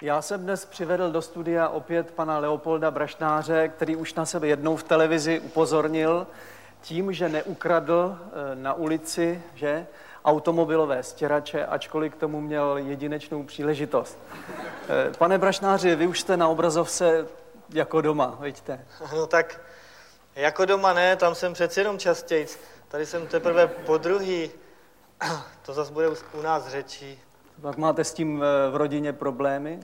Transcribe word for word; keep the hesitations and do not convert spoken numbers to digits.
Já jsem dnes přivedl do studia opět pana Leopolda Brašnáře, který už na sebe jednou v televizi upozornil tím, že neukradl na ulici, že, automobilové stěrače, ačkoliv k tomu měl jedinečnou příležitost. Pane Brašnáři, vy už jste na obrazovce jako doma, vidíte? No tak jako doma ne, tam jsem přeci jenom častějc. Tady jsem teprve po druhý. To zase bude u nás řečí. Tak máte s tím v rodině problémy?